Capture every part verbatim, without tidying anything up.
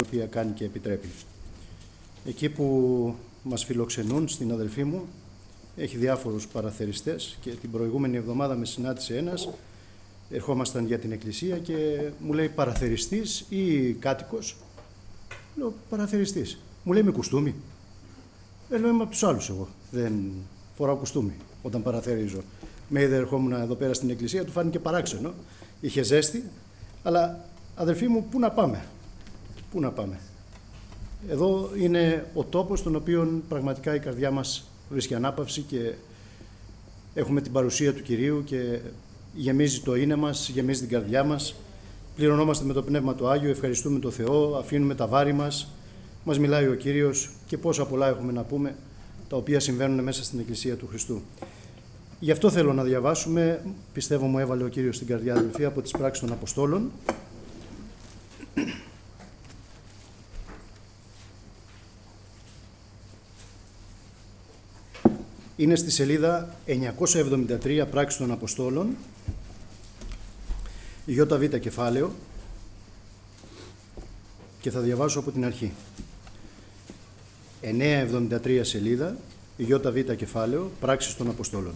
η οποία κάνει και επιτρέπει. Εκεί που μας φιλοξενούν, στην αδελφή μου, έχει διάφορους παραθεριστές και την προηγούμενη εβδομάδα με συνάντησε ένας, ερχόμασταν για την εκκλησία και μου λέει παραθεριστής ή κάτοικος. Λέω παραθεριστής. Μου λέει με κουστούμι. Ε, λέω είμαι από τους άλλους εγώ. Δεν φοράω κουστούμι όταν παραθερίζω. Με είδε ερχόμουν εδώ πέρα στην εκκλησία, του φάνηκε παράξενο. Είχε ζέστη, αλλά αδελφοί μου, πού να πάμε. Πού να πάμε. Εδώ είναι ο τόπος στον οποίο πραγματικά η καρδιά μας βρίσκει ανάπαυση και έχουμε την παρουσία του Κυρίου και γεμίζει το είναι μας, γεμίζει την καρδιά μας. Πληρωνόμαστε με το Πνεύμα του Άγιο, ευχαριστούμε τον Θεό, αφήνουμε τα βάρη μας, μας μιλάει ο Κύριος και πόσα πολλά έχουμε να πούμε, τα οποία συμβαίνουν μέσα στην Εκκλησία του Χριστού. Γι' αυτό θέλω να διαβάσουμε, πιστεύω μου έβαλε ο Κύριος στην καρδιά, αδελφοί, από τις πράξεις των Αποστόλων. Είναι στη σελίδα εννιακόσια εβδομήντα τρία πράξεις των Αποστόλων, ΙΒ κεφάλαιο, και θα διαβάσω από την αρχή. εννιακόσια εβδομήντα τρία σελίδα, ΙΒ κεφάλαιο, πράξεις των Αποστόλων.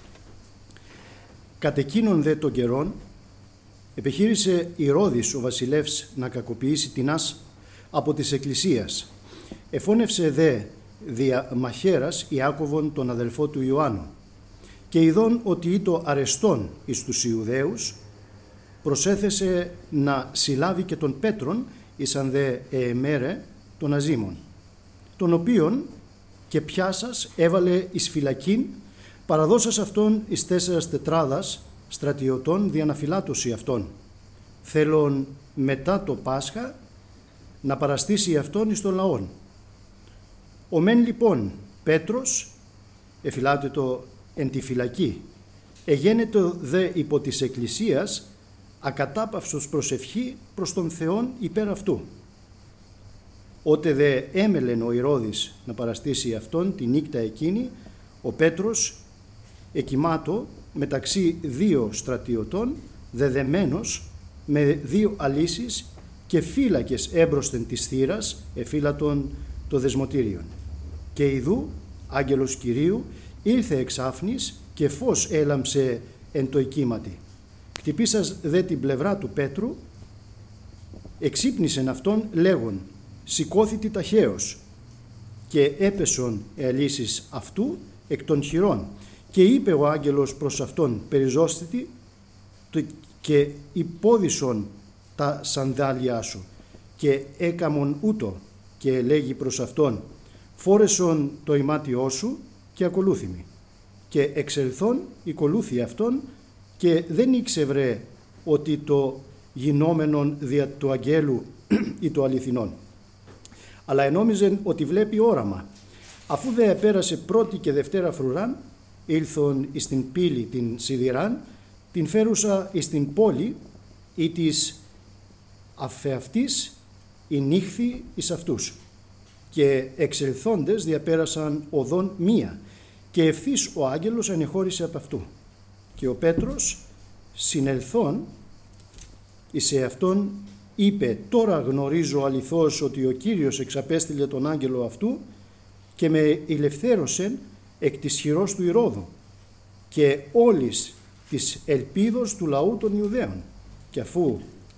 Κατ' εκείνον δε των καιρών, επιχείρησε Ηρώδης ο βασιλεύς να κακοποιήσει τινάς από της Εκκλησίας. Εφώνευσε δε δια μαχαίρας Ιάκωβον τον αδελφό του Ιωάννου και ειδών ότι ήτο αρεστόν εις τους Ιουδαίους, προσέθεσε να συλλάβει και τον Πέτρον εις αν δε εεμέρε των Αζήμων, τον οποίον και πιάσας έβαλε εις φυλακήν, παραδώσας αυτόν εις τέσσερας τετράδας στρατιωτών δια να φυλάτωση αυτόν, θέλον μετά το Πάσχα να παραστήσει αυτόν εις τον λαόν. Ο μεν λοιπόν Πέτρος, εφυλάτητο εν τη φυλακή, εγένετο δε υπό της Εκκλησίας ακατάπαυσος προσευχή προς τον Θεόν υπέρ αυτού. Ότε δε έμελεν ο Ηρώδης να παραστήσει αυτόν τη νύκτα εκείνη, ο Πέτρος εκοιμάτω μεταξύ δύο στρατιωτών, δεδεμένος με δύο αλύσεις και φύλακες έμπροσθεν της θύρας, εφύλατον το δεσμοτήριον. Και ιδού άγγελος Κυρίου ήλθε εξάφνης και φως έλαμψε εν το εκείματι. Χτυπήσας δε την πλευρά του Πέτρου, εξύπνησεν αυτόν λέγον, σηκώθητη ταχαίως, και έπεσον ελύσεις αυτού εκ των χειρών. Και είπε ο άγγελος προς αυτόν, περιζώστητη και υπόδισον τα σανδάλια σου, και έκαμον ούτω, και λέγει προς αυτόν, φόρεσον το ημάτιό σου και ακολούθημι. Και εξελθόν οικολούθη αυτόν, και δεν ήξευρε ότι το γινόμενον δια του αγγέλου ή το αληθινόν, αλλά ενόμιζεν ότι βλέπει όραμα. Αφού δε επέρασε πρώτη και δευτέρα φρουράν, ήλθον εις την πύλη την σιδηράν, την φέρουσα εις την πόλη ή της αφεαυτής η νύχθη εις αυτούς. Και εξελθόντες διαπέρασαν οδόν μία, και ευθύς ο άγγελος ανεχώρησε από αυτού. Και ο Πέτρος συνελθόν εις εαυτόν είπε, τώρα γνωρίζω αληθώς ότι ο Κύριος εξαπέστειλε τον άγγελο αυτού και με ηλευθέρωσεν εκ της χειρός του Ηρώδου και όλης της ελπίδος του λαού των Ιουδαίων. Και αφού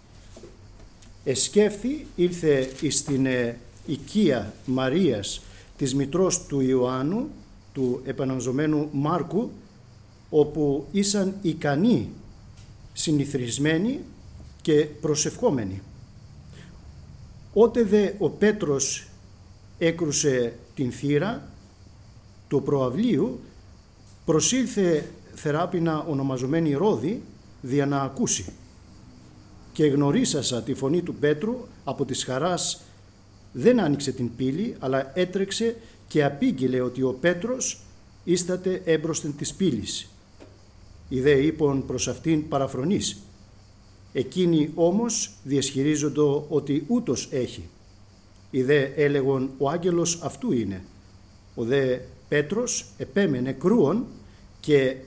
εσκέφθη ήλθε εις την οικία Μαρίας της μητρός του Ιωάννου, του επαναζωμένου Μάρκου, όπου ήσαν ικανοί, συνηθρισμένοι και προσευχόμενοι. Ότε δε ο Πέτρος έκρουσε την θύρα του προαυλίου, προσήλθε θεράπινα ονομαζομένη Ρώδη δια να ακούσει. Και γνωρίσασα τη φωνή του Πέτρου από της χαράς δεν άνοιξε την πύλη, αλλά έτρεξε και απήγγειλε ότι ο Πέτρος ίσταται έμπροσθεν της πύλης. Οι δε είπον προς αυτήν παραφρονής. Εκείνοι όμως διεσχυρίζοντο ότι ούτως έχει. Οι δε έλεγον ο άγγελος αυτού είναι. Ο δε Πέτρος επέμενε κρούον και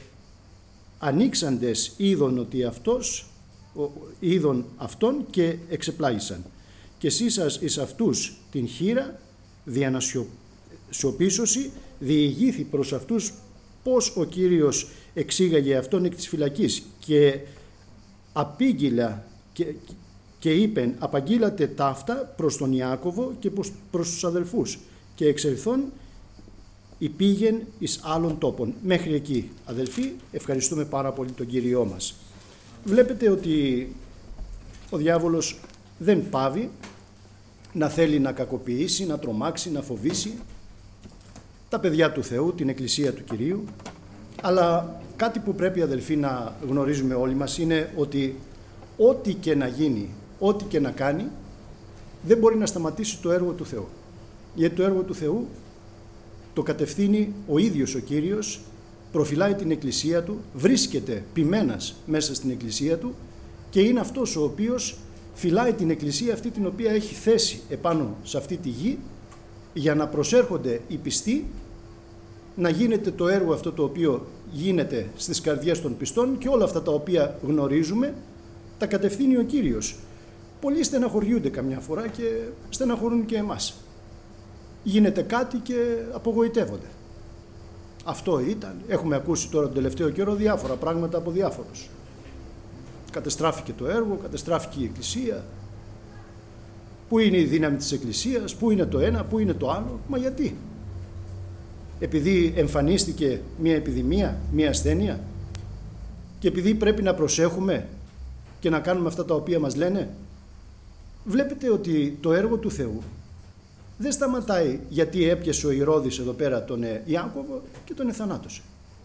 ανοίξαντες είδον ότι αυτός, είδον αυτόν και εξεπλάγησαν. και εσείς σας εις αυτούς την χείρα, δια να σιωπήσωση, διηγήθη προς αυτούς πώς ο Κύριος εξήγαγε αυτόν εκ της φυλακής και απήγγειλα και, και είπεν απαγγείλατε ταύτα προς τον Ιάκωβο και προς, προς τους αδελφούς και εξελθόν υπήγεν εις άλλων τόπων. Μέχρι εκεί, αδελφοί, ευχαριστούμε πάρα πολύ τον Κύριό μας. Βλέπετε ότι ο διάβολος δεν πάβει να θέλει να κακοποιήσει, να τρομάξει, να φοβήσει τα παιδιά του Θεού, την Εκκλησία του Κυρίου, αλλά κάτι που πρέπει, αδελφοί, να γνωρίζουμε όλοι μας είναι ότι ό,τι και να γίνει, ό,τι και να κάνει, δεν μπορεί να σταματήσει το έργο του Θεού. Γιατί το έργο του Θεού το κατευθύνει ο ίδιος ο Κύριος, προφυλάει την Εκκλησία Του, βρίσκεται ποιμένας μέσα στην Εκκλησία Του και είναι αυτός ο οποίος φυλάει την Εκκλησία αυτή την οποία έχει θέσει επάνω σε αυτή τη γη για να προσέρχονται οι πιστοί, να γίνεται το έργο αυτό το οποίο γίνεται στις καρδιές των πιστών και όλα αυτά τα οποία γνωρίζουμε τα κατευθύνει ο Κύριος. Πολλοί στεναχωριούνται καμιά φορά και στεναχωρούν και εμάς. Γίνεται κάτι και απογοητεύονται. Αυτό ήταν. Έχουμε ακούσει τώρα τον τελευταίο καιρό διάφορα πράγματα από διάφορους. Κατεστράφηκε το έργο, κατεστράφηκε η Εκκλησία. Πού είναι η δύναμη της Εκκλησίας, πού είναι το ένα, πού είναι το άλλο. Μα γιατί? Επειδή εμφανίστηκε μια επιδημία, μια ασθένεια και επειδή πρέπει να προσέχουμε και να κάνουμε αυτά τα οποία μας λένε. Βλέπετε ότι το έργο του Θεού δεν σταματάει γιατί έπιασε ο Ηρώδης εδώ πέρα τον Ιάκωβο και τον εθανάτωσε.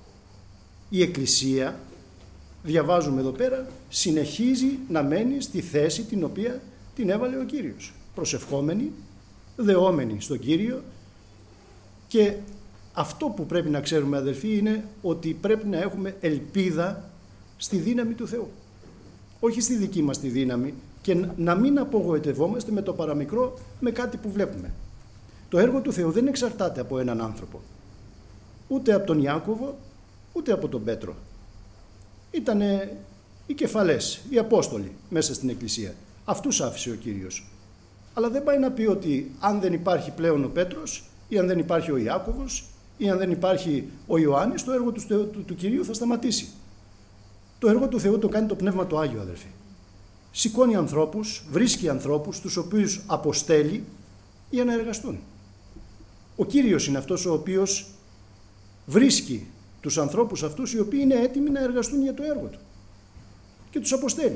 Η Εκκλησία, διαβάζουμε εδώ πέρα, συνεχίζει να μένει στη θέση την οποία την έβαλε ο Κύριος. Προσευχόμενη, δεόμενη στον Κύριο, και αυτό που πρέπει να ξέρουμε, αδελφοί, είναι ότι πρέπει να έχουμε ελπίδα στη δύναμη του Θεού. Όχι στη δική μας τη δύναμη, και να μην απογοητευόμαστε με το παραμικρό, με κάτι που βλέπουμε. Το έργο του Θεού δεν εξαρτάται από έναν άνθρωπο. Ούτε από τον Ιάκωβο, ούτε από τον Πέτρο. Ήτανε οι κεφαλές, οι Απόστολοι μέσα στην Εκκλησία. Αυτούς άφησε ο Κύριος. Αλλά δεν πάει να πει ότι αν δεν υπάρχει πλέον ο Πέτρος, ή αν δεν υπάρχει ο Ιάκωβος, ή αν δεν υπάρχει ο Ιωάννης, το έργο του, του, του Κυρίου θα σταματήσει. Το έργο του Θεού το κάνει το Πνεύμα το Άγιο, αδελφοί. Σηκώνει ανθρώπους, βρίσκει ανθρώπους, τους οποίους αποστέλει για να εργαστούν. Ο Κύριος είναι αυτός ο οποίος βρίσκει τους ανθρώπους αυτούς οι οποίοι είναι έτοιμοι να εργαστούν για το έργο του και τους αποστέλει.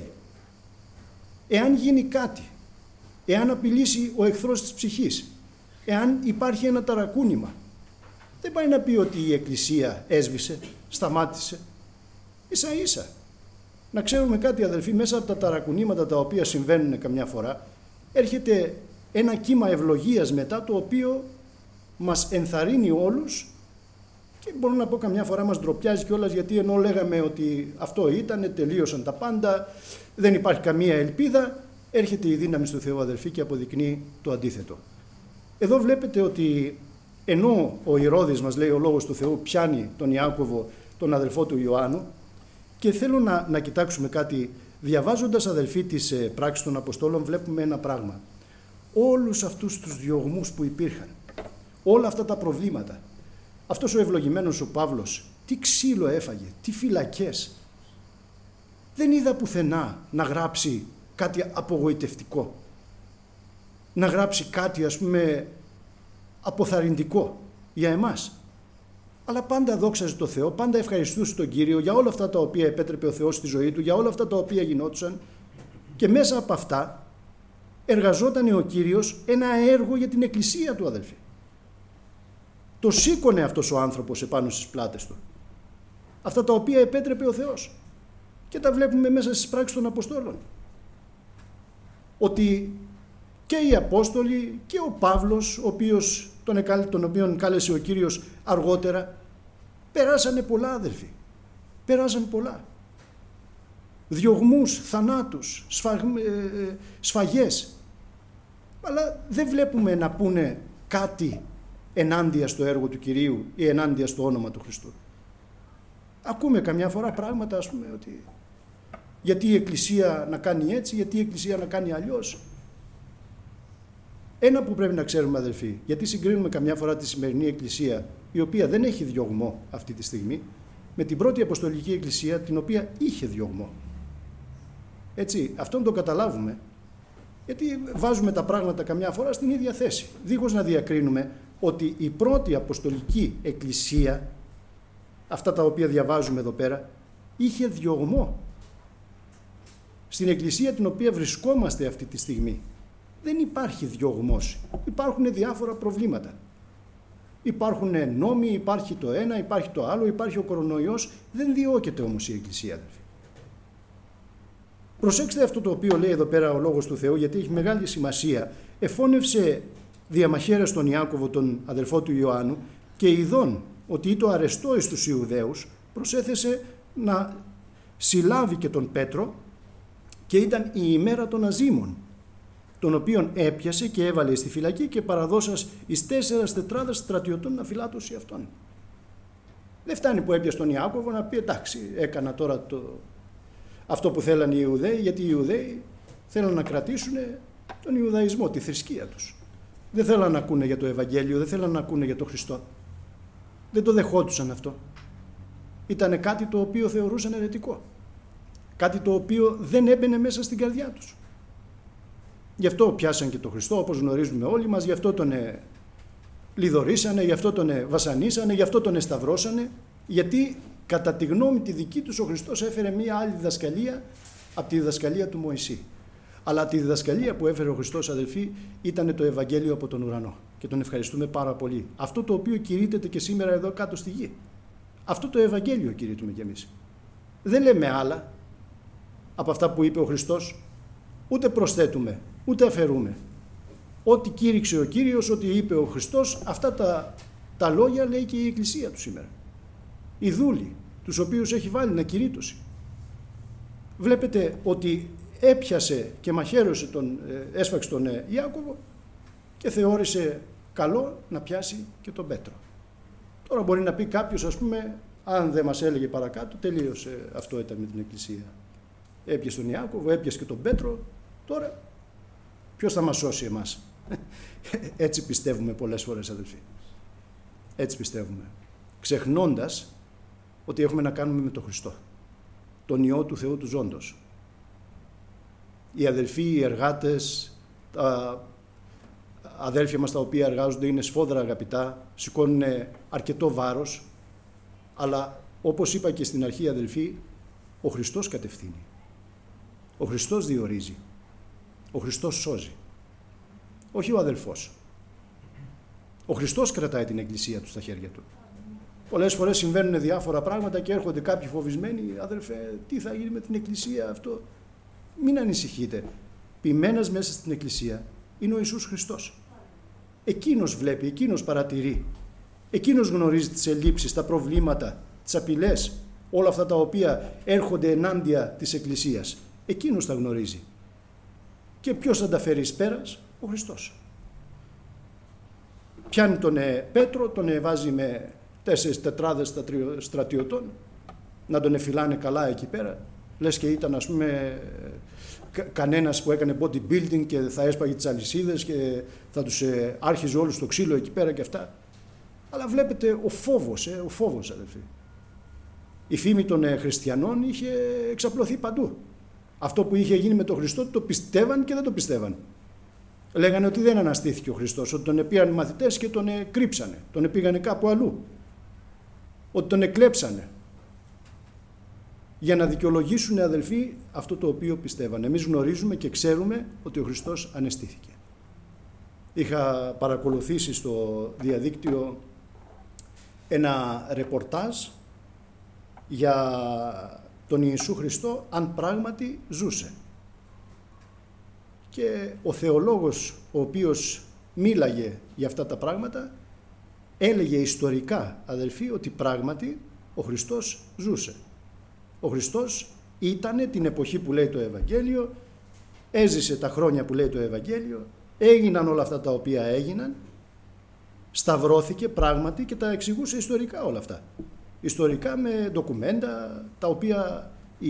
Εάν γίνει κάτι, εάν απειλήσει ο εχθρός της ψυχής, εάν υπάρχει ένα ταρακούνημα, δεν πάει να πει ότι η Εκκλησία έσβησε, σταμάτησε. Ίσα ίσα. Να ξέρουμε κάτι, αδελφοί, μέσα από τα ταρακουνήματα τα οποία συμβαίνουν καμιά φορά, έρχεται ένα κύμα ευλογίας μετά, το οποίο μας ενθαρρύνει όλους και μπορώ να πω καμιά φορά μας ντροπιάζει κιόλας, γιατί ενώ λέγαμε ότι αυτό ήταν, τελείωσαν τα πάντα, δεν υπάρχει καμία ελπίδα, έρχεται η δύναμη του Θεού, αδελφοί, και αποδεικνύει το αντίθετο. Εδώ βλέπετε ότι ενώ ο Ηρώδης, μας λέει ο Λόγος του Θεού, πιάνει τον Ιάκωβο, τον αδελφό του Ιωάννου, και θέλω να, να κοιτάξουμε κάτι, διαβάζοντας, αδελφοί, τις ε, πράξεις των Αποστόλων, βλέπουμε ένα πράγμα. Όλους αυτούς τους διωγμούς που υπήρχαν, όλα αυτά τα προβλήματα, αυτός ο ευλογημένος ο Παύλος, τι ξύλο έφαγε, τι φυλακές. Δεν είδα πουθενά να γράψει κάτι απογοητευτικό, να γράψει κάτι, ας πούμε, αποθαρρυντικό για εμάς. Αλλά πάντα δόξαζε το Θεό, πάντα ευχαριστούσε τον Κύριο για όλα αυτά τα οποία επέτρεπε ο Θεός στη ζωή του, για όλα αυτά τα οποία γινόντουσαν, και μέσα από αυτά εργαζόταν ο Κύριος ένα έργο για την Εκκλησία του, αδελφοί. Το σήκωνε αυτός ο άνθρωπος επάνω στις πλάτες του. Αυτά τα οποία επέτρεπε ο Θεός. Και τα βλέπουμε μέσα στις πράξεις των Αποστόλων. Ότι και οι Απόστολοι και ο Παύλος, ο οποίος, τον, τον οποίον κάλεσε ο Κύριος αργότερα, περάσανε πολλά, αδελφοί. Περάσαν πολλά. Διωγμούς, θανάτους, σφαγ, ε, σφαγές. Αλλά δεν βλέπουμε να πούνε κάτι ενάντια στο έργο του Κυρίου ή ενάντια στο όνομα του Χριστού. Ακούμε καμιά φορά πράγματα, ας πούμε, ότι γιατί η Εκκλησία να κάνει έτσι, γιατί η Εκκλησία να κάνει αλλιώς. Ένα που πρέπει να ξέρουμε, αδελφοί, γιατί συγκρίνουμε καμιά φορά τη σημερινή Εκκλησία, η οποία δεν έχει διωγμό αυτή τη στιγμή, με την πρώτη Αποστολική Εκκλησία, την οποία είχε διωγμό. Έτσι, αυτό να το καταλάβουμε, γιατί βάζουμε τα πράγματα καμιά φορά στην ίδια θέση, δίχως να διακρίνουμε ότι η πρώτη Αποστολική Εκκλησία, αυτά τα οποία διαβάζουμε εδώ πέρα, είχε διωγμό. Στην Εκκλησία την οποία βρισκόμαστε αυτή τη στιγμή δεν υπάρχει διωγμός, υπάρχουν διάφορα προβλήματα. Υπάρχουν νόμοι, υπάρχει το ένα, υπάρχει το άλλο, υπάρχει ο κορονοϊός, δεν διώκεται όμως η Εκκλησία, αδελφοί. Προσέξτε αυτό το οποίο λέει εδώ πέρα ο Λόγος του Θεού, γιατί έχει μεγάλη σημασία. Εφώνευσε διαμαχαίρας τον Ιάκωβο, τον αδελφό του Ιωάννου, και ειδών ότι ήτο αρεστό εις τους Ιουδαίους, προσέθεσε να συλλάβει και τον Πέτρο, και ήταν η ημέρα των αζήμων, τον οποίον έπιασε και έβαλε στη φυλακή και παραδώσας εις τέσσερας τετράδας στρατιωτών να φυλάτωση αυτόν. Δεν φτάνει που έπιασε τον Ιάκωβο να πει εντάξει, έκανα τώρα το... αυτό που θέλανε οι Ιουδαίοι, γιατί οι Ιουδαίοι θέλαν να κρατήσουν τον Ιουδαϊσμό, τη θρησκεία τους. Δεν θέλαν να ακούνε για το Ευαγγέλιο, δεν θέλαν να ακούνε για τον Χριστό. Δεν το δεχόντουσαν αυτό. Ήταν κάτι το οποίο θεωρούσαν αιρετικό. Κάτι το οποίο δεν έμπαινε μέσα στην καρδιά τους. Γι' αυτό πιάσαν και τον Χριστό, όπως γνωρίζουμε όλοι μας, γι' αυτό τον ε, λιδωρήσανε, γι' αυτό τον ε, βασανίσανε, γι' αυτό τον εσταυρώσανε, γιατί κατά τη γνώμη τη δική τους ο Χριστός έφερε μία άλλη διδασκαλία από τη διδασκαλία του Μωυσή. Αλλά τη διδασκαλία που έφερε ο Χριστός, αδελφοί, ήταν το Ευαγγέλιο από τον ουρανό. Και τον ευχαριστούμε πάρα πολύ. Αυτό το οποίο κηρύττεται και σήμερα εδώ κάτω στη γη. Αυτό το Ευαγγέλιο κηρύττουμε κι εμείς. Δεν λέμε άλλα από αυτά που είπε ο Χριστός, ούτε προσθέτουμε, ούτε αφαιρούμε. Ό,τι κήρυξε ο Κύριος, ό,τι είπε ο Χριστός, αυτά τα, τα λόγια λέει και η Εκκλησία του σήμερα. Οι δούλοι, τους οποίους έχει βάλει να κηρύττωσει. Βλέπετε ότι έπιασε και μαχαίρωσε τον, έσφαξε τον Ιάκωβο και θεώρησε καλό να πιάσει και τον Πέτρο. Τώρα μπορεί να πει κάποιος, ας πούμε, αν δεν μας έλεγε παρακάτω, τελείωσε, αυτό ήταν με την Εκκλησία. Έπιασε τον Ιάκωβο, έπιασε και τον Πέτρο, τώρα ποιος θα μας σώσει εμάς? Έτσι πιστεύουμε πολλές φορές, αδελφοί. Έτσι πιστεύουμε. Ξεχνώντας ότι έχουμε να κάνουμε με τον Χριστό, τον Υιό του Θεού του Ζώντος. Οι αδελφοί, οι εργάτες, τα αδέλφια μας τα οποία εργάζονται είναι σφόδρα αγαπητά, σηκώνουν αρκετό βάρος, αλλά όπως είπα και στην αρχή, αδελφοί, ο Χριστός κατευθύνει. Ο Χριστός διορίζει. Ο Χριστός σώζει. Όχι ο αδελφός. Ο Χριστός κρατάει την Εκκλησία του στα χέρια του. Πολλές φορές συμβαίνουν διάφορα πράγματα και έρχονται κάποιοι φοβισμένοι, αδελφέ, τι θα γίνει με την Εκκλησία αυτό? Μην ανησυχείτε. Ποιμένας μέσα στην Εκκλησία είναι ο Ιησούς Χριστός. Εκείνος βλέπει, εκείνος παρατηρεί. Εκείνος γνωρίζει τις ελλείψεις, τα προβλήματα, τις απειλές, όλα αυτά τα οποία έρχονται ενάντια της Εκκλησίας. Εκείνος τα γνωρίζει. Και ποιος θα τα φέρει εις πέρας? Ο Χριστός. Πιάνει τον Πέτρο, τον βάζει με τέσσερις τετράδες στρατιωτών να τον εφυλάνε καλά εκεί πέρα. Λες και ήταν, ας πούμε, κα, κανένας που έκανε bodybuilding και θα έσπαγε τις αλυσίδες και θα τους ε, άρχιζε όλους στο ξύλο εκεί πέρα και αυτά. Αλλά βλέπετε ο φόβος, ε, ο φόβος, αδελφοί. Η φήμη των ε, χριστιανών είχε εξαπλωθεί παντού. Αυτό που είχε γίνει με τον Χριστό το πιστεύαν και δεν το πιστεύαν. Λέγανε ότι δεν αναστήθηκε ο Χριστός, ότι τον επήραν οι μαθητές και τον ε, κρύψανε, τον επήγανε κάπου αλλού, ότι τον εκλέψανε. Για να δικαιολογήσουν, αδελφοί, αυτό το οποίο πιστεύανε. Εμείς γνωρίζουμε και ξέρουμε ότι ο Χριστός ανεστήθηκε. Είχα παρακολουθήσει στο διαδίκτυο ένα ρεπορτάζ για τον Ιησού Χριστό, αν πράγματι ζούσε. Και ο θεολόγος ο οποίος μίλαγε για αυτά τα πράγματα έλεγε ιστορικά, αδελφοί, ότι πράγματι ο Χριστός ζούσε. Ο Χριστός ήτανε την εποχή που λέει το Ευαγγέλιο, έζησε τα χρόνια που λέει το Ευαγγέλιο, έγιναν όλα αυτά τα οποία έγιναν, σταυρώθηκε πράγματι και τα εξηγούσε ιστορικά όλα αυτά. Ιστορικά με ντοκουμέντα τα οποία οι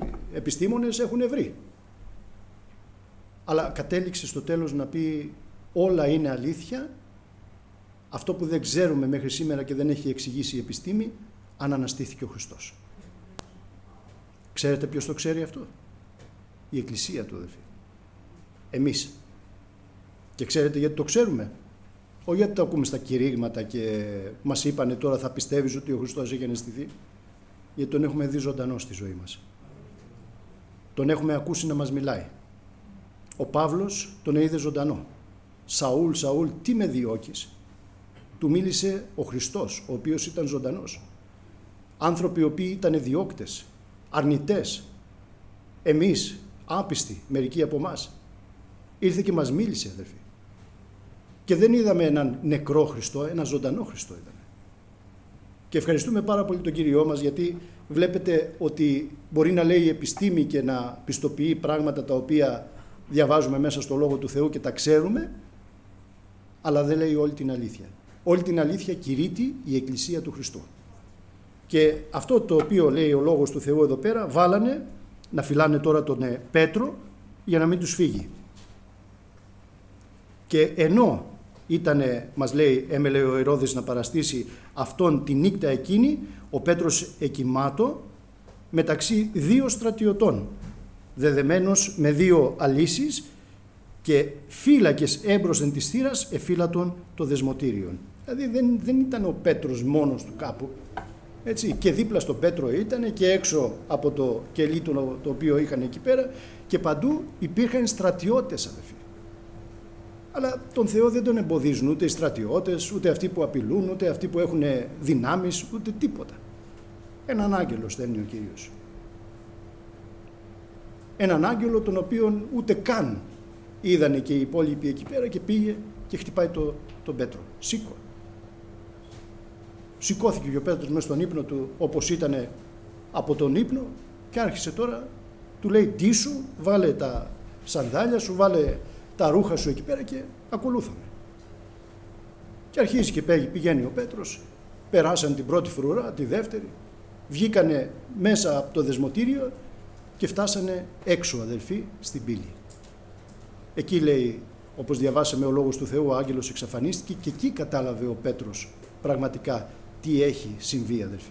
επιστήμονες έχουν βρει. Αλλά κατέληξε στο τέλος να πει όλα είναι αλήθεια. Αυτό που δεν ξέρουμε μέχρι σήμερα και δεν έχει εξηγήσει η επιστήμη, αν αναστήθηκε ο Χριστός. Ξέρετε ποιος το ξέρει αυτό? Η Εκκλησία του, αδελφοί. Εμείς. Και ξέρετε γιατί το ξέρουμε? Όχι γιατί το ακούμε στα κηρύγματα και μας είπανε τώρα θα πιστεύεις ότι ο Χριστός έχει αναστηθεί. Γιατί τον έχουμε δει ζωντανό στη ζωή μας. Τον έχουμε ακούσει να μας μιλάει. Ο Παύλος τον είδε ζωντανό. Σαούλ, Σαούλ, τι με διώκεις? Του μίλησε ο Χριστός, ο οποίος ήταν ζωντανός. Άνθρωποι οι οποίοι ήταν διώκτες, αρνητές. Εμείς, άπιστοι, μερικοί από εμάς. Ήρθε και μας μίλησε, αδελφοί. Και δεν είδαμε έναν νεκρό Χριστό, έναν ζωντανό Χριστό είδαμε. Και ευχαριστούμε πάρα πολύ τον Κύριό μας, γιατί βλέπετε ότι μπορεί να λέει η επιστήμη και να πιστοποιεί πράγματα τα οποία διαβάζουμε μέσα στο Λόγο του Θεού και τα ξέρουμε, αλλά δεν λέει όλη την αλήθεια. Όλη την αλήθεια κηρύττει η Εκκλησία του Χριστού. Και αυτό το οποίο λέει ο Λόγος του Θεού εδώ πέρα, βάλανε να φυλάνε τώρα τον Πέτρο για να μην τους φύγει. Και ενώ ήτανε, μας λέει, έμελε ο Ηρώδης να παραστήσει αυτόν τη νύχτα εκείνη, ο Πέτρος εκοιμάτω μεταξύ δύο στρατιωτών, δεδεμένος με δύο αλύσεις, και φύλακες έμπροσθεν της θύρας εφύλατον το δεσμοτήριον. Δηλαδή δεν, δεν ήταν ο Πέτρος μόνος του κάπου, έτσι, και δίπλα στον Πέτρο ήταν και έξω από το κελί το, το οποίο είχαν εκεί πέρα, και παντού υπήρχαν στρατιώτες, αδελφοί. Αλλά τον Θεό δεν τον εμποδίζουν ούτε οι στρατιώτες, ούτε αυτοί που απειλούν, ούτε αυτοί που έχουν δυνάμεις, ούτε τίποτα. Έναν άγγελο στέλνει ο Κύριος. Έναν άγγελο τον οποίον ούτε καν είδανε και οι υπόλοιποι εκεί πέρα, και πήγε και χτυπάει το, τον Πέτρο. Σήκω. Σηκώθηκε και ο Πέτρος μέσα στον ύπνο του, όπως ήταν από τον ύπνο, και άρχισε τώρα, του λέει ντύσου, βάλε τα σανδάλια σου, βάλε τα ρούχα σου εκεί πέρα και ακολούθαμε. Και αρχίζει και πηγαίνει ο Πέτρος, περάσαν την πρώτη φρουρά, τη δεύτερη, βγήκανε μέσα από το δεσμοτήριο και φτάσανε έξω, αδελφοί, στην πύλη. Εκεί λέει, όπως διαβάσαμε ο Λόγος του Θεού, ο άγγελος εξαφανίστηκε και εκεί κατάλαβε ο Πέτρος πραγματικά τι έχει συμβεί, αδελφοί.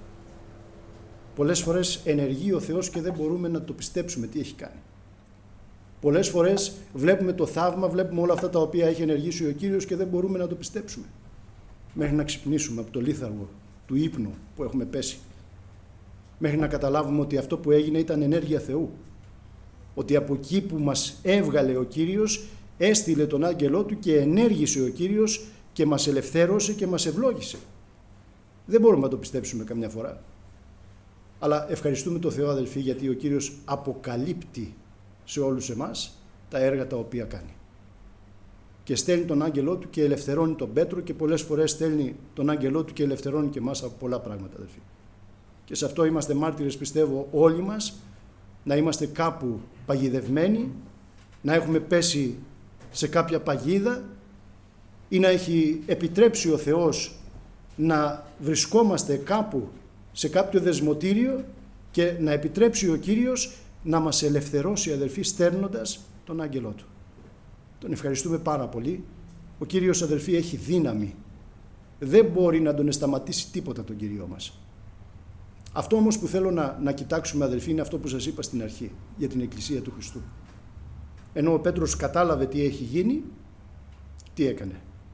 Πολλές φορές ενεργεί ο Θεός και δεν μπορούμε να το πιστέψουμε τι έχει κάνει. Πολλές φορές βλέπουμε το θαύμα, βλέπουμε όλα αυτά τα οποία έχει ενεργήσει ο Κύριος και δεν μπορούμε να το πιστέψουμε. Μέχρι να ξυπνήσουμε από το λίθαργο του ύπνου που έχουμε πέσει. Μέχρι να καταλάβουμε ότι αυτό που έγινε ήταν ενέργεια Θεού. Ότι από εκεί που μας έβγαλε ο Κύριος, έστειλε τον άγγελό του και ενέργησε ο Κύριος και μας ελευθέρωσε και μας ευλόγησε. Δεν μπορούμε να το πιστέψουμε καμιά φορά. Αλλά ευχαριστούμε τον Θεό, αδελφοί, γιατί ο Κύριος αποκαλύπτει σε όλους εμάς τα έργα τα οποία κάνει. Και στέλνει τον άγγελό του και ελευθερώνει τον Πέτρο, και πολλές φορές στέλνει τον άγγελό του και ελευθερώνει και εμάς από πολλά πράγματα, αδελφοί. Και σε αυτό είμαστε μάρτυρες, πιστεύω, όλοι μας, να είμαστε κάπου παγιδευμένοι, να έχουμε πέσει σε κάποια παγίδα ή να έχει επιτρέψει ο Θεός να βρισκόμαστε κάπου σε κάποιο δεσμοτήριο και να επιτρέψει ο Κύριος να μας ελευθερώσει, αδελφοί, στέρνοντας τον άγγελό του. Τον ευχαριστούμε πάρα πολύ. Ο Κύριος, αδελφοί, έχει δύναμη. Δεν μπορεί να τον σταματήσει τίποτα τον Κύριό μας. Αυτό όμως που θέλω να, να κοιτάξουμε, αδελφοί, είναι αυτό που σας είπα στην αρχή για την Εκκλησία του Χριστού. Ενώ ο Πέτρος κατάλαβε τι έχει γίνει, τι έκανε?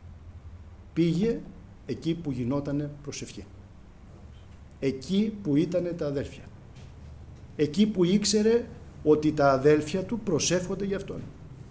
Πήγε εκεί που γινότανε προσευχή. Εκεί που ήτανε τα αδέλφια. Εκεί που ήξερε ότι τα αδέλφια του προσεύχονται για αυτόν.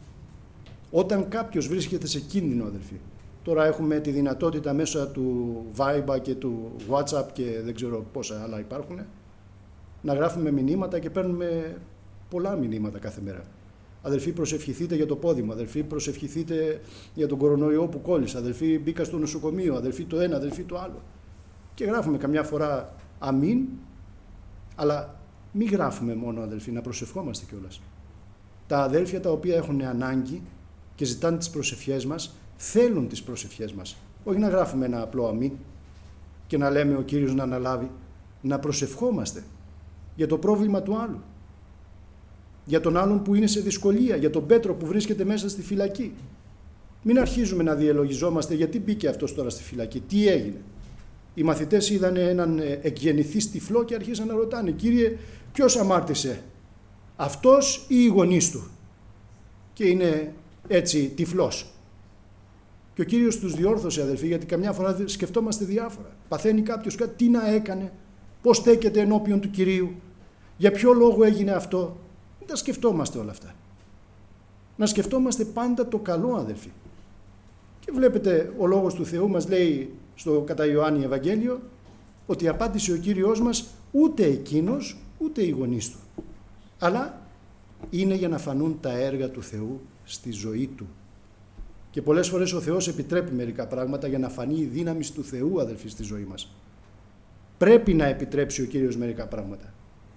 Όταν κάποιος βρίσκεται σε κίνδυνο, αδελφοί, τώρα έχουμε τη δυνατότητα μέσα του Viber και του WhatsApp και δεν ξέρω πόσα άλλα υπάρχουν, να γράφουμε μηνύματα και παίρνουμε πολλά μηνύματα κάθε μέρα. Αδελφοί, προσευχηθείτε για το πόδι μου. Αδελφοί, προσευχηθείτε για τον κορονοϊό που κόλλησα. Αδελφοί, μπήκα στο νοσοκομείο. Αδελφοί, το ένα, αδελφοί, το άλλο. Και γράφουμε καμιά φορά αμήν, αλλά μην γράφουμε μόνο, αδελφοί, να προσευχόμαστε κιόλας. Τα αδέλφια τα οποία έχουν ανάγκη και ζητάνε τις προσευχές μας, θέλουν τις προσευχές μας. Όχι να γράφουμε ένα απλό αμήν και να λέμε ο Κύριος να αναλάβει. Να προσευχόμαστε για το πρόβλημα του άλλου. Για τον άλλον που είναι σε δυσκολία, για τον Πέτρο που βρίσκεται μέσα στη φυλακή. Μην αρχίζουμε να διαλογιζόμαστε γιατί μπήκε αυτός τώρα στη φυλακή, τι έγινε. Οι μαθητές είδαν έναν εκγεννηθή τυφλό και αρχίσαν να ρωτάνε, Κύριε, ποιος αμάρτησε, αυτός ή οι γονείς του? Και είναι έτσι τυφλός. Και ο Κύριος τους διόρθωσε, αδελφοί, γιατί καμιά φορά σκεφτόμαστε διάφορα. Παθαίνει κάποιος κάτι, τι να έκανε, πώς στέκεται ενώπιον του Κυρίου, για ποιο λόγο έγινε αυτό. Μην τα σκεφτόμαστε όλα αυτά. Να σκεφτόμαστε πάντα το καλό, αδελφοί. Και βλέπετε, ο Λόγος του Θεού μας λέει στο κατά Ιωάννη Ευαγγέλιο ότι απάντησε ο Κύριος μας ούτε εκείνος ούτε οι γονείς του. Αλλά είναι για να φανούν τα έργα του Θεού στη ζωή του. Και πολλές φορές ο Θεός επιτρέπει μερικά πράγματα για να φανεί η δύναμη του Θεού, αδελφοί, στη ζωή μας. Πρέπει να επιτρέψει ο Κύριος μερικά πράγματα.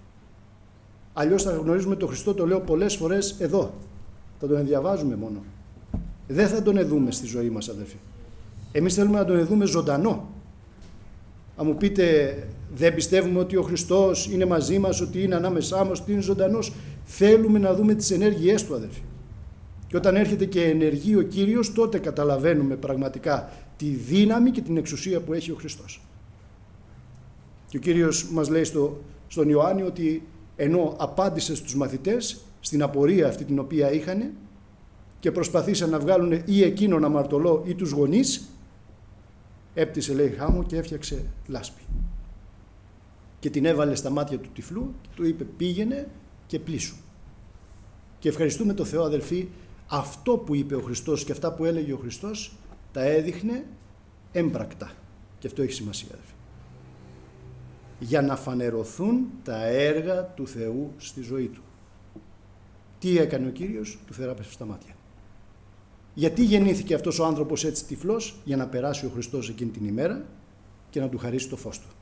Αλλιώς θα γνωρίζουμε τον Χριστό, το λέω πολλές φορές εδώ. Θα τον διαβάζουμε μόνο. Δεν θα τον εδούμε στη ζωή μας, αδελφοί. Εμείς θέλουμε να τον εδούμε ζωντανό. Αν μου πείτε, δεν πιστεύουμε ότι ο Χριστός είναι μαζί μας, ότι είναι ανάμεσά μας, ότι είναι ζωντανός. Θέλουμε να δούμε τις ενέργειές του, αδελφοί. Και όταν έρχεται και ενεργεί ο Κύριος, τότε καταλαβαίνουμε πραγματικά τη δύναμη και την εξουσία που έχει ο Χριστός. Και ο Κύριος μας λέει στο, στον Ιωάννη ότι ενώ απάντησε στους μαθητές στην απορία αυτή την οποία είχαν και προσπαθήσαν να βγάλουν ή εκείνον αμαρτωλό ή τους γονείς, έπτυσε, λέει, χάμω και έφτιαξε λάσπη. Και την έβαλε στα μάτια του τυφλού και του είπε, πήγαινε και πλήσου. Και ευχαριστούμε το Θεό, αδελφοί, αυτό που είπε ο Χριστός και αυτά που έλεγε ο Χριστός τα έδειχνε έμπρακτα. Και αυτό έχει σημασία, αδελφοί. Για να φανερωθούν τα έργα του Θεού στη ζωή του. Τι έκανε ο Κύριος? Του θεράπευσε στα μάτια. Γιατί γεννήθηκε αυτός ο άνθρωπος έτσι τυφλός? Για να περάσει ο Χριστός εκείνη την ημέρα και να του χαρίσει το φως του.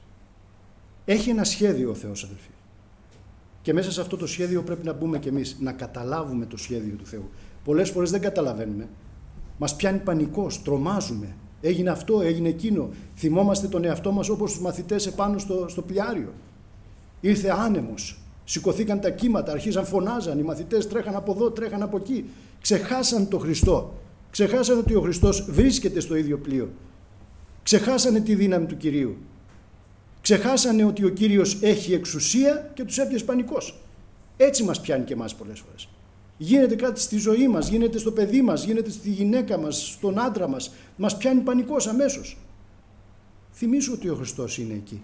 Έχει ένα σχέδιο ο Θεός, αδελφοί. Και μέσα σε αυτό το σχέδιο πρέπει να μπούμε κι εμείς, να καταλάβουμε το σχέδιο του Θεού. Πολλές φορές δεν καταλαβαίνουμε. Μας πιάνει πανικός, τρομάζουμε. Έγινε αυτό, έγινε εκείνο. Θυμόμαστε τον εαυτό μας όπως τους μαθητές επάνω στο, στο πλοιάριο. Ήρθε άνεμος. Σηκωθήκαν τα κύματα, αρχίζαν φωνάζαν. Οι μαθητές τρέχαν από εδώ, τρέχαν από εκεί. Ξεχάσαν τον Χριστό. Ξεχάσαν ότι ο Χριστός βρίσκεται στο ίδιο πλοίο. Ξεχάσανε τη δύναμη του Κυρίου. Ξεχάσανε ότι ο Κύριος έχει εξουσία και τους έπιασε πανικός. Έτσι μας πιάνει και εμάς πολλές φορές. Γίνεται κάτι στη ζωή μας, γίνεται στο παιδί μας, γίνεται στη γυναίκα μας, στον άντρα μας. Μας πιάνει πανικός αμέσως. Θυμήσου ότι ο Χριστός είναι εκεί.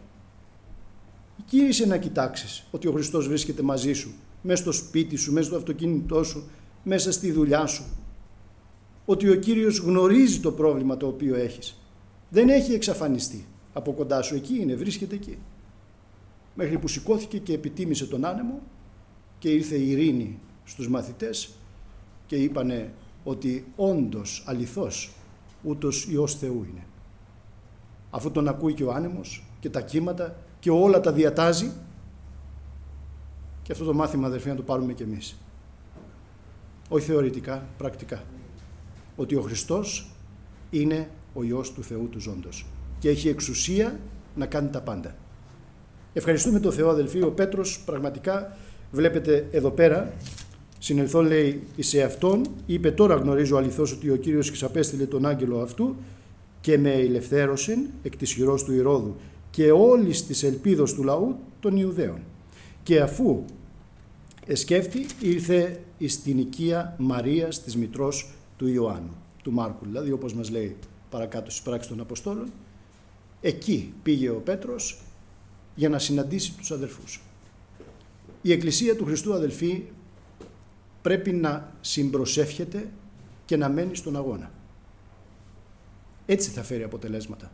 Γύρισε να κοιτάξεις ότι ο Χριστός βρίσκεται μαζί σου, μέσα στο σπίτι σου, μέσα στο αυτοκίνητό σου, μέσα στη δουλειά σου. Ότι ο Κύριος γνωρίζει το πρόβλημα το οποίο έχεις. Δεν έχει εξαφανιστεί από κοντά σου, εκεί είναι, βρίσκεται εκεί. Μέχρι που σηκώθηκε και επιτίμησε τον άνεμο και ήρθε η ειρήνη στους μαθητές και είπανε ότι όντως, αληθώς, ούτως Υιός Θεού είναι. Αφού τον ακούει και ο άνεμος και τα κύματα και όλα τα διατάζει, και αυτό το μάθημα, αδερφοί, να το πάρουμε κι εμείς. Όχι θεωρητικά, πρακτικά. Ότι ο Χριστός είναι ο Υιός του Θεού του ζώντος και έχει εξουσία να κάνει τα πάντα. Ευχαριστούμε τον Θεό, αδελφοί. Ο Πέτρος πραγματικά, βλέπετε εδώ πέρα, συνελθόν λέει σε αυτόν, είπε, τώρα γνωρίζω αληθώς ότι ο Κύριος εξαπέστειλε τον άγγελο αυτού και με ελευθέρωσεν εκ της χειρός του Ηρώδου και όλης της ελπίδος του λαού των Ιουδαίων. Και αφού εσκέφτη, ήρθε εις την οικία Μαρίας της μητρός του Ιωάννου, του Μάρκου, δηλαδή, όπως μας λέει παρακάτω στις πράξεις των Αποστόλων. Εκεί πήγε ο Πέτρος για να συναντήσει τους αδελφούς. Η Εκκλησία του Χριστού, αδελφοί, πρέπει να συμπροσεύχεται και να μένει στον αγώνα. Έτσι θα φέρει αποτελέσματα.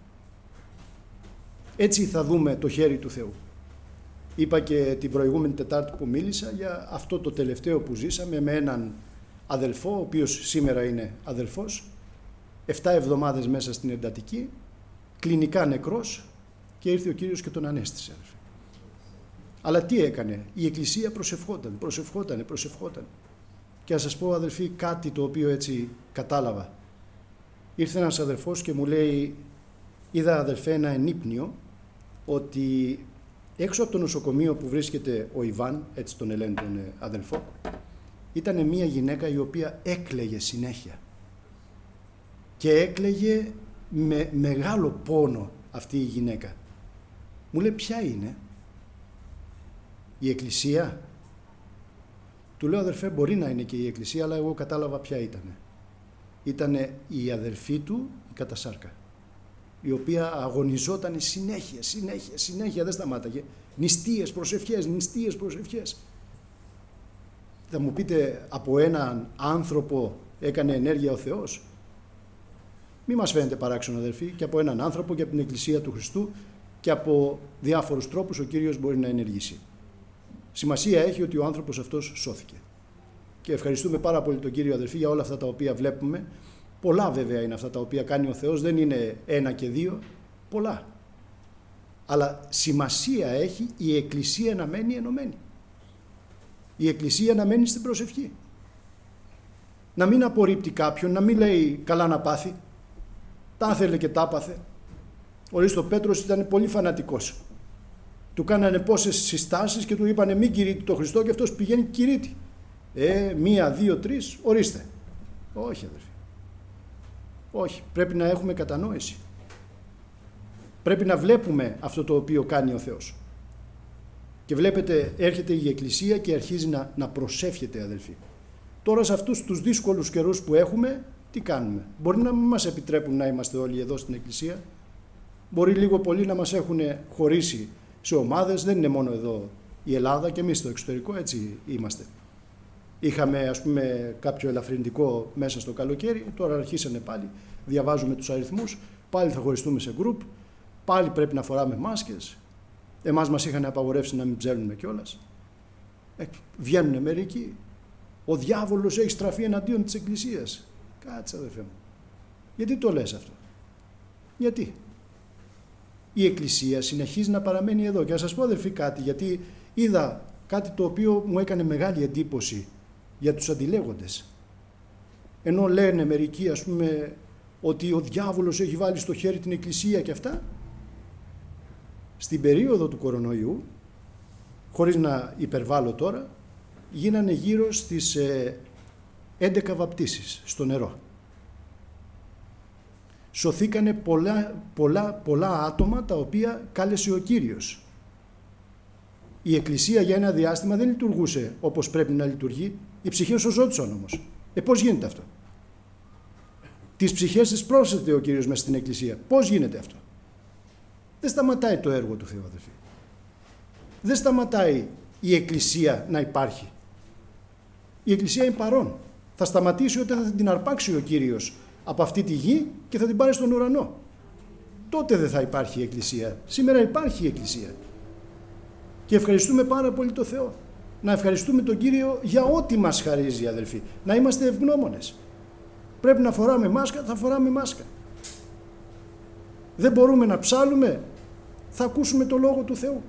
Έτσι θα δούμε το χέρι του Θεού. Είπα και την προηγούμενη Τετάρτη που μίλησα για αυτό το τελευταίο που ζήσαμε με έναν αδελφό, ο οποίος σήμερα είναι αδελφός, εφτά εβδομάδες μέσα στην εντατική, κλινικά νεκρός, και ήρθε ο Κύριος και τον ανέστησε. Αλλά τι έκανε? Η Εκκλησία προσευχόταν, προσευχόταν, προσευχόταν. Και να σας πω, αδελφοί, κάτι το οποίο έτσι κατάλαβα. Ήρθε ένας αδελφός και μου λέει, είδα, αδελφέ, ένα ενύπνιο ότι έξω από το νοσοκομείο που βρίσκεται ο Ιβάν, έτσι τον ελένε τον αδελφό, ήταν μια γυναίκα η οποία έκλαιγε συνέχεια. και έκλαιγε με μεγάλο πόνο αυτή η γυναίκα. Μου λέει, ποια είναι? Η εκκλησία? Του λέω, αδερφέ, μπορεί να είναι και η εκκλησία, αλλά εγώ κατάλαβα ποια ήτανε. Ήτανε η αδελφή του, η κατασάρκα, η οποία αγωνιζόταν συνέχεια, συνέχεια, συνέχεια, δεν σταμάταγε. Νηστείες, προσευχές, νηστείες, προσευχές. Θα μου πείτε, από έναν άνθρωπο έκανε ενέργεια ο Θεός? Μη μας φαίνεται παράξενο, αδελφοί, και από έναν άνθρωπο και από την Εκκλησία του Χριστού και από διάφορους τρόπους ο Κύριος μπορεί να ενεργήσει. Σημασία έχει ότι ο άνθρωπος αυτός σώθηκε. Και ευχαριστούμε πάρα πολύ τον Κύριο, αδελφοί, για όλα αυτά τα οποία βλέπουμε. Πολλά βέβαια είναι αυτά τα οποία κάνει ο Θεός, δεν είναι ένα και δύο, πολλά. Αλλά σημασία έχει η Εκκλησία να μένει ενωμένη. Η Εκκλησία να μένει στην προσευχή. Να μην απορρίπτει κάποιον, να μην λέει καλά να πάθει. Τα ήθελε και τα πάθε. Ο Ρίστο Πέτρος ήταν πολύ φανατικός. Του κάνανε πόσες συστάσεις και του είπανε μην κηρύττει το Χριστό και αυτός πηγαίνει κηρύττει. Ε, μία, δύο, τρεις, ορίστε. Όχι, αδερφοί. Όχι, πρέπει να έχουμε κατανόηση. Πρέπει να βλέπουμε αυτό το οποίο κάνει ο Θεός. Και βλέπετε, έρχεται η Εκκλησία και αρχίζει να, να προσεύχεται, αδελφοί. Τώρα σε αυτούς τους δύσκολους καιρούς που έχουμε, τι κάνουμε? Μπορεί να μην μας επιτρέπουν να είμαστε όλοι εδώ στην Εκκλησία. Μπορεί λίγο πολύ να μας έχουν χωρίσει σε ομάδες. Δεν είναι μόνο εδώ η Ελλάδα, και εμείς στο εξωτερικό έτσι είμαστε. Είχαμε, ας πούμε, κάποιο ελαφρυντικό μέσα στο καλοκαίρι, τώρα αρχίσανε πάλι, διαβάζουμε τους αριθμούς, πάλι θα χωριστούμε σε γκρουπ, πάλι πρέπει να φοράμε μάσκες. Εμάς μας είχαν απαγορεύσει να μην ψέλνουμε κιόλας. Ε, βγαίνουν μερικοί. Ο διάβολος έχει στραφεί εναντίον της Εκκλησίας. Κάτσε, αδερφέ μου. Γιατί το λες αυτό? Γιατί? Η Εκκλησία συνεχίζει να παραμένει εδώ. Και να σας πω, αδερφοί, κάτι, γιατί είδα κάτι το οποίο μου έκανε μεγάλη εντύπωση για τους αντιλέγοντες. Ενώ λένε μερικοί, ας πούμε, ότι ο διάβολος έχει βάλει στο χέρι την Εκκλησία και αυτά, στην περίοδο του κορονοϊού, χωρίς να υπερβάλλω τώρα, γίνανε γύρω στις ε, έντεκα βαπτίσεις στο νερό. Σωθήκανε πολλά, πολλά, πολλά άτομα τα οποία κάλεσε ο Κύριος. Η Εκκλησία για ένα διάστημα δεν λειτουργούσε όπως πρέπει να λειτουργεί. Οι ψυχές σωζόντουσαν όμως. Ε, πώς γίνεται αυτό? Τις ψυχές τις πρόσθεται ο Κύριος μέσα στην Εκκλησία. Πώς γίνεται αυτό? Δεν σταματάει το έργο του Θεού, αδελφοί. Δεν σταματάει η Εκκλησία να υπάρχει. Η Εκκλησία είναι παρόν. Θα σταματήσει όταν θα την αρπάξει ο Κύριος από αυτή τη γη και θα την πάρει στον ουρανό. Τότε δεν θα υπάρχει η Εκκλησία. Σήμερα υπάρχει η Εκκλησία. Και ευχαριστούμε πάρα πολύ τον Θεό. Να ευχαριστούμε τον Κύριο για ό,τι μας χαρίζει, αδελφοί. Να είμαστε ευγνώμονες. Πρέπει να φοράμε μάσκα, θα φοράμε μάσκα. Δεν μπορούμε να ψάλουμε, θα ακούσουμε το Λόγο του Θεού.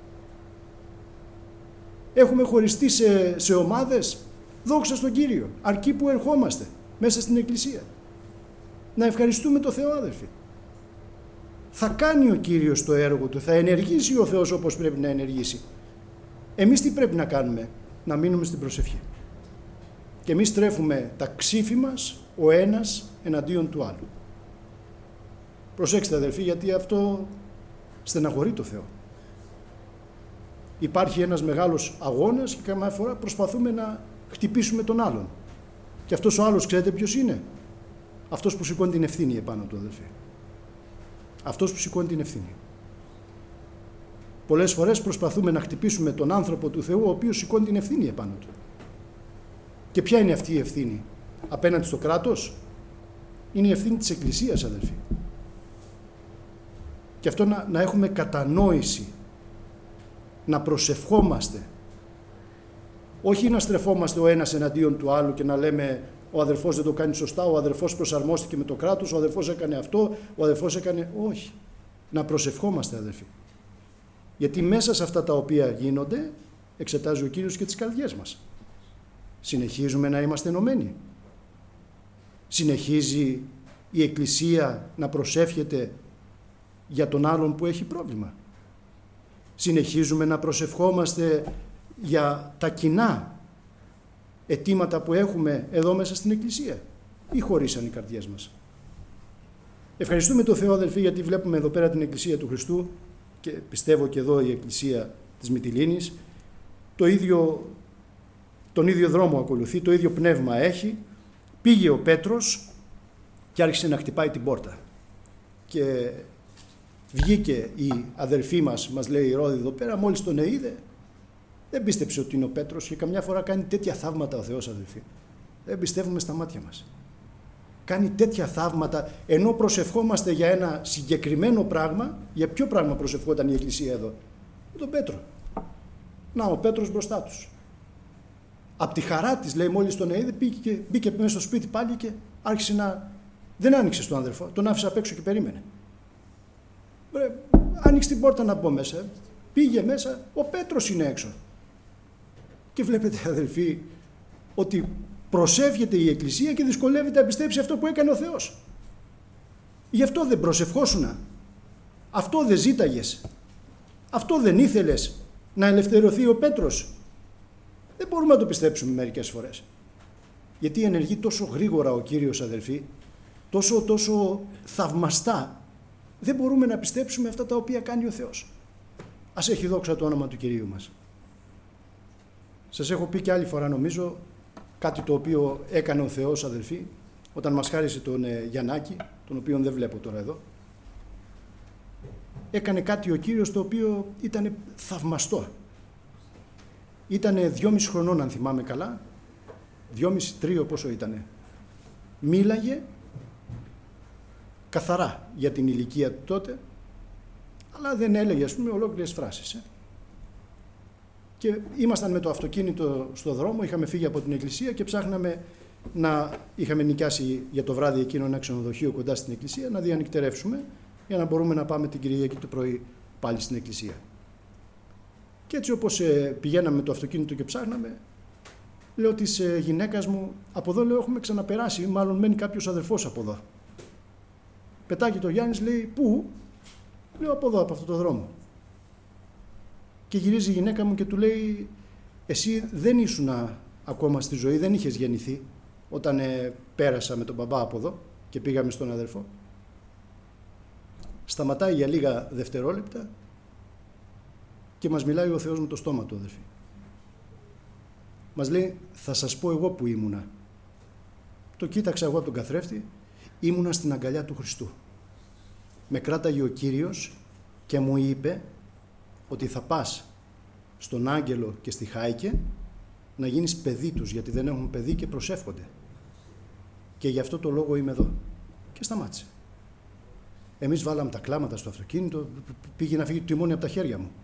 Έχουμε χωριστεί σε, σε ομάδες, δόξα στον Κύριο, αρκεί που ερχόμαστε μέσα στην Εκκλησία. Να ευχαριστούμε τον Θεό, αδελφοί. Θα κάνει ο Κύριος το έργο του, θα ενεργήσει ο Θεός όπως πρέπει να ενεργήσει. Εμείς τι πρέπει να κάνουμε? Να μείνουμε στην προσευχή. Και εμείς τρέφουμε τα ξύφη μας ο ένας εναντίον του άλλου. Προσέξτε, αδελφοί, γιατί αυτό στεναχωρεί το Θεό. Υπάρχει ένας μεγάλος αγώνας και καμιά φορά προσπαθούμε να χτυπήσουμε τον άλλον. Και αυτός ο άλλος, ξέρετε ποιος είναι? Αυτός που σηκώνει την ευθύνη επάνω του, αδελφοί. Αυτός που σηκώνει την ευθύνη. Πολλές φορές προσπαθούμε να χτυπήσουμε τον άνθρωπο του Θεού, ο οποίος σηκώνει την ευθύνη επάνω του. Και ποια είναι αυτή η ευθύνη? Απέναντι στο κράτος? Είναι η ευθύνη της Εκκλησίας, αδελφοί. Και αυτό να, να έχουμε κατανόηση, να προσευχόμαστε. Όχι να στρεφόμαστε ο ένας εναντίον του άλλου και να λέμε ο αδερφός δεν το κάνει σωστά, ο αδερφός προσαρμόστηκε με το κράτος, ο αδερφός έκανε αυτό, ο αδερφός έκανε... Όχι. Να προσευχόμαστε, αδερφοί. Γιατί μέσα σε αυτά τα οποία γίνονται εξετάζει ο Κύριος και τις καρδιές μας. Συνεχίζουμε να είμαστε ενωμένοι. Συνεχίζει η Εκκλησία να προσεύχεται για τον άλλον που έχει πρόβλημα. Συνεχίζουμε να προσευχόμαστε για τα κοινά αιτήματα που έχουμε εδώ μέσα στην Εκκλησία, ή χωρίσαν οι καρδιές μας? Ευχαριστούμε τον Θεό, αδελφοί, γιατί βλέπουμε εδώ πέρα την Εκκλησία του Χριστού και πιστεύω και εδώ η Εκκλησία της Μυτιλήνης το ίδιο, τον ίδιο δρόμο ακολουθεί, το ίδιο πνεύμα έχει. Πήγε ο Πέτρος και άρχισε να χτυπάει την πόρτα και βγήκε η αδελφή μας, μας λέει η Ρώδη εδώ πέρα, μόλις τον είδε, δεν πίστεψε ότι είναι ο Πέτρος και καμιά φορά κάνει τέτοια θαύματα ο Θεός, αδελφοί. Δεν πιστεύουμε στα μάτια μας. Κάνει τέτοια θαύματα, ενώ προσευχόμαστε για ένα συγκεκριμένο πράγμα. Για ποιο πράγμα προσευχόταν η Εκκλησία εδώ? Με τον Πέτρο. Να, ο Πέτρος μπροστά τους. Απ' τη χαρά της, λέει, μόλις τον είδε, μπήκε, μπήκε μέσα στο σπίτι πάλι και άρχισε να... Δεν άνοιξε στον αδερφό, τον άφησε απ' έξω και περίμενε. Άνοιξε την πόρτα να μπω μέσα. Πήγε μέσα, ο Πέτρος είναι έξω. Και βλέπετε, αδελφοί, ότι προσεύχεται η Εκκλησία και δυσκολεύεται να πιστέψει αυτό που έκανε ο Θεός. Γι' αυτό δεν προσευχόσουνα. Αυτό δεν ζήταγες. Αυτό δεν ήθελες, να ελευθερωθεί ο Πέτρος. Δεν μπορούμε να το πιστέψουμε μερικές φορές. Γιατί ενεργεί τόσο γρήγορα ο Κύριος, αδελφοί, τόσο, τόσο θαυμαστά. Δεν μπορούμε να πιστέψουμε αυτά τα οποία κάνει ο Θεός. Ας έχει δόξα το όνομα του Κυρίου μας. Σας έχω πει και άλλη φορά, νομίζω, κάτι το οποίο έκανε ο Θεός, αδελφοί, όταν μας χάρισε τον ε, Γιαννάκη, τον οποίον δεν βλέπω τώρα εδώ. Έκανε κάτι ο Κύριος το οποίο ήταν θαυμαστό. Ήτανε δυόμιση χρονών, αν θυμάμαι καλά, δυόμιση, τρίο πόσο ήτανε. Μίλαγε καθαρά για την ηλικία του τότε, αλλά δεν έλεγε, ας πούμε, ολόκληρες φράσεις. Ε. Και ήμασταν με το αυτοκίνητο στο δρόμο, είχαμε φύγει από την εκκλησία και ψάχναμε να... Είχαμε νοικιάσει για το βράδυ εκείνο ένα ξενοδοχείο κοντά στην εκκλησία, να διανυκτερεύσουμε για να μπορούμε να πάμε την Κυριακή το πρωί πάλι στην εκκλησία. Και έτσι όπως ε, πηγαίναμε με το αυτοκίνητο και ψάχναμε, λέω της ε, γυναίκας μου, από εδώ, λέω, έχουμε ξαναπεράσει, μάλλον μένει κάποιος αδερφός από εδώ. Πετάγει το Γιάννης, λέει, πού? Λέω, από εδώ, από αυτό το δρόμο. Και γυρίζει η γυναίκα μου και του λέει, εσύ δεν ήσουν ακόμα στη ζωή, δεν είχες γεννηθεί όταν ε, πέρασα με τον μπαμπά από εδώ και πήγαμε στον αδερφό. Σταματάει για λίγα δευτερόλεπτα και μας μιλάει ο Θεός με το στόμα του, αδερφοί. Μας λέει, θα σας πω εγώ που ήμουνα. Το κοίταξα εγώ από τον καθρέφτη, ήμουνα στην αγκαλιά του Χριστού. Με κράταγε ο Κύριος και μου είπε ότι θα πας στον Άγγελο και στη Χάικε να γίνεις παιδί τους, γιατί δεν έχουν παιδί και προσεύχονται. Και γι' αυτό το λόγο είμαι εδώ. Και σταμάτησε. Εμείς βάλαμε τα κλάματα στο αυτοκίνητο, πήγε να φύγει το τιμόνι από τα χέρια μου.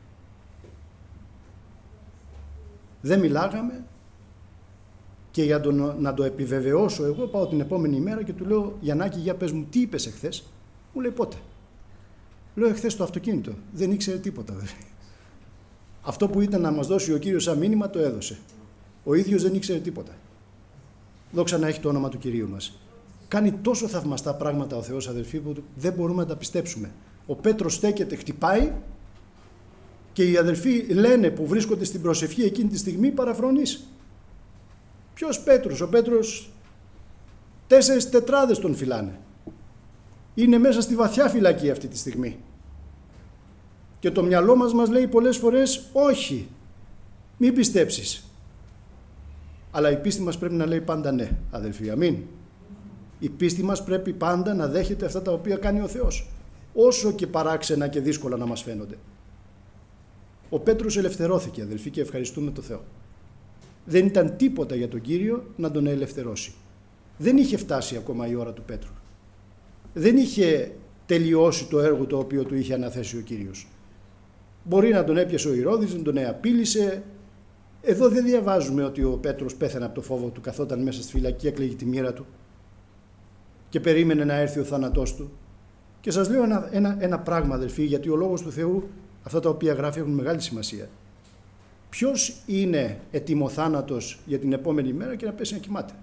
Δεν μιλάγαμε και για τον, να το επιβεβαιώσω εγώ πάω την επόμενη μέρα και του λέω, Γιαννάκη, για πες μου, τι είπες εχθές? Μου λέει, πότε? Λέω, εχθές στο αυτοκίνητο. Δεν ήξερε τίποτα. Δε. Αυτό που ήταν να μας δώσει ο Κύριος σαν μήνυμα το έδωσε. Ο ίδιος δεν ήξερε τίποτα. Δόξα να έχει το όνομα του Κυρίου μας. Κάνει τόσο θαυμαστά πράγματα ο Θεός, αδελφοί, που δεν μπορούμε να τα πιστέψουμε. Ο Πέτρος στέκεται, χτυπάει και οι αδελφοί λένε που βρίσκονται στην προσευχή εκείνη τη στιγμή, παραφρονείς. Ποιος Πέτρος? Ο Πέτρος τέσσερις τετράδες τον φυλάνε. Είναι μέσα στη βαθιά φυλακή αυτή τη στιγμή. Και το μυαλό μας μας λέει πολλές φορές όχι, μην πιστέψεις. Αλλά η πίστη μας πρέπει να λέει πάντα ναι, αδελφοί, αμήν. Η πίστη μας πρέπει πάντα να δέχεται αυτά τα οποία κάνει ο Θεός, όσο και παράξενα και δύσκολα να μας φαίνονται. Ο Πέτρος ελευθερώθηκε, αδελφοί, και ευχαριστούμε τον Θεό. Δεν ήταν τίποτα για τον Κύριο να τον ελευθερώσει. Δεν είχε φτάσει ακόμα η ώρα του Πέτρου. Δεν είχε τελειώσει το έργο το οποίο του είχε αναθέσει ο Κύριος. Μπορεί να τον έπιασε ο Ηρώδης, να τον απείλησε. Εδώ δεν διαβάζουμε ότι ο Πέτρος πέθανε από το φόβο του, καθόταν μέσα στη φυλακή, έκλαιγε τη μοίρα του και περίμενε να έρθει ο θάνατός του. Και σας λέω ένα, ένα, ένα πράγμα, αδελφοί, γιατί ο Λόγος του Θεού, αυτά τα οποία γράφει έχουν μεγάλη σημασία. Ποιος είναι ετοιμοθάνατος για την επόμενη μέρα και να πέσει να κοιμάται?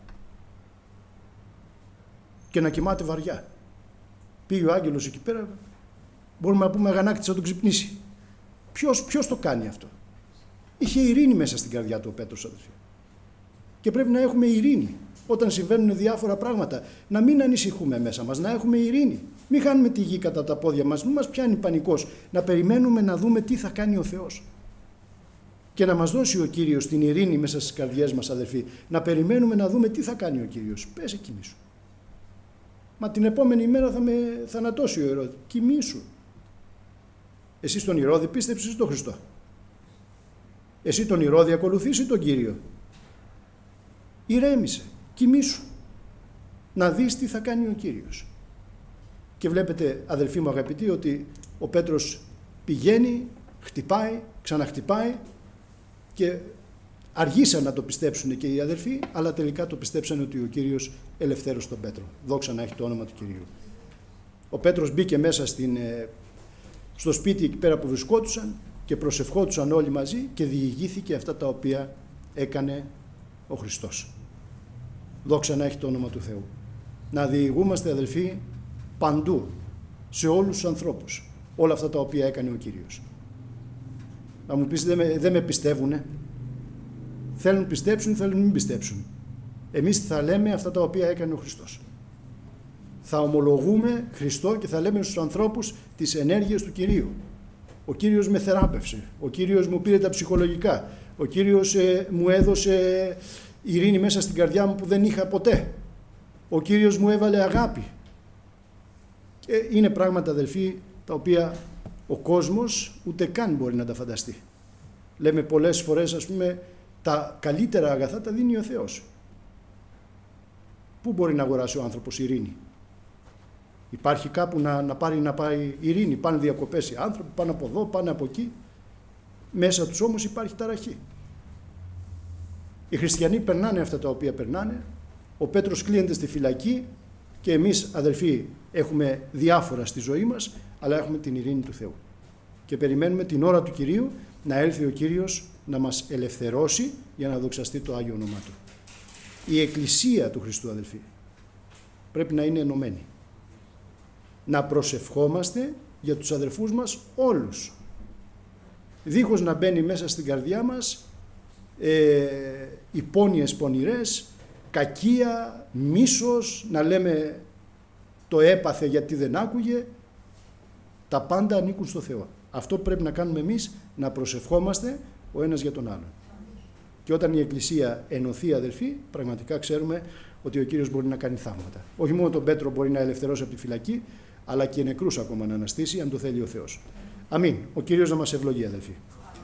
Και να κοιμάται βαριά. Πήγε ο άγγελος εκεί πέρα, μπορούμε να πούμε αγανάκτησε να τον ξυπνήσει. Ποιος, ποιος το κάνει αυτό? Είχε ειρήνη μέσα στην καρδιά του ο Πέτρος, αδελφοί. Και πρέπει να έχουμε ειρήνη. Όταν συμβαίνουν διάφορα πράγματα, να μην ανησυχούμε μέσα μας, να έχουμε ειρήνη. Μην χάνουμε τη γη κατά τα πόδια μας, μην μας πιάνει πανικός. Να περιμένουμε να δούμε τι θα κάνει ο Θεός. Και να μας δώσει ο Κύριος την ειρήνη μέσα στις καρδιές μας, αδελφοί. Να περιμένουμε να δούμε τι θα κάνει ο Κύριος. Πες κοιμήσου. Μα την επόμενη μέρα θα με θανατώσει ο Ηρώδη. Κοιμήσου. Εσύ στον Ηρώδη πίστεψες στον Χριστό. Εσύ τον Ηρώδη ακολουθήσει τον Κύριο. Ηρέμησε. Κοιμήσου. Να δεις τι θα κάνει ο Κύριος. Και βλέπετε, αδελφοί μου αγαπητοί, ότι ο Πέτρος πηγαίνει, χτυπάει, ξαναχτυπάει και αργήσαν να το πιστέψουν και οι αδελφοί, αλλά τελικά το πιστέψαν ότι ο Κύριος ελευθέρωσε τον Πέτρο. Δόξα να έχει το όνομα του Κυρίου. Ο Πέτρος μπήκε μέσα στην, στο σπίτι εκεί πέρα που βρισκόντουσαν και προσευχόντουσαν όλοι μαζί και διηγήθηκε αυτά τα οποία έκανε ο Χριστός. Δόξα να έχει το όνομα του Θεού. Να διηγούμαστε, αδελφοί, παντού, σε όλους τους ανθρώπους, όλα αυτά τα οποία έκανε ο Κύριος. Να μου πεις, δεν με, δεν με πιστεύουνε. Θέλουν πιστέψουν, θέλουν μην πιστέψουν. Εμείς θα λέμε αυτά τα οποία έκανε ο Χριστός. Θα ομολογούμε Χριστό και θα λέμε στους ανθρώπους τις ενέργειες του Κυρίου. Ο Κύριος με θεράπευσε. Ο Κύριος μου πήρε τα ψυχολογικά. Ο Κύριος ε, μου έδωσε ειρήνη μέσα στην καρδιά μου που δεν είχα ποτέ. Ο Κύριος μου έβαλε αγάπη. Και είναι πράγματα, αδελφοί, τα οποία ο κόσμος ούτε καν μπορεί να τα φανταστεί. Λέμε πολλές φορές, ας πούμε, τα καλύτερα αγαθά τα δίνει ο Θεός. Πού μπορεί να αγοράσει ο άνθρωπος ειρήνη? Υπάρχει κάπου να, να πάρει να πάει ειρήνη? Πάνε διακοπές οι άνθρωποι, πάνε από εδώ, πάνε από εκεί. Μέσα τους όμως υπάρχει ταραχή. Οι χριστιανοί περνάνε αυτά τα οποία περνάνε. Ο Πέτρος κλείεται στη φυλακή και εμείς, αδελφοί, έχουμε διάφορα στη ζωή μας, αλλά έχουμε την ειρήνη του Θεού. Και περιμένουμε την ώρα του Κυρίου να έλθει ο Κύριος να μας ελευθερώσει για να δοξαστεί το Άγιο όνομά Του. Η Εκκλησία του Χριστού, αδελφοί, πρέπει να είναι ενωμένη. Να προσευχόμαστε για τους αδελφούς μας όλους. Δίχως να μπαίνει μέσα στην καρδιά μας ε, υπόνοιες πονηρές, κακία, μίσος, να λέμε το έπαθε γιατί δεν άκουγε. Τα πάντα ανήκουν στο Θεό. Αυτό πρέπει να κάνουμε εμείς, να προσευχόμαστε ο ένας για τον άλλον. Και όταν η Εκκλησία ενωθεί, αδελφοί, πραγματικά ξέρουμε ότι ο Κύριος μπορεί να κάνει θαύματα. Όχι μόνο τον Πέτρο μπορεί να ελευθερώσει από τη φυλακή, αλλά και νεκρούς ακόμα να αναστήσει, αν το θέλει ο Θεός. Αμήν. Ο Κύριος να μας ευλογεί, αδελφοί.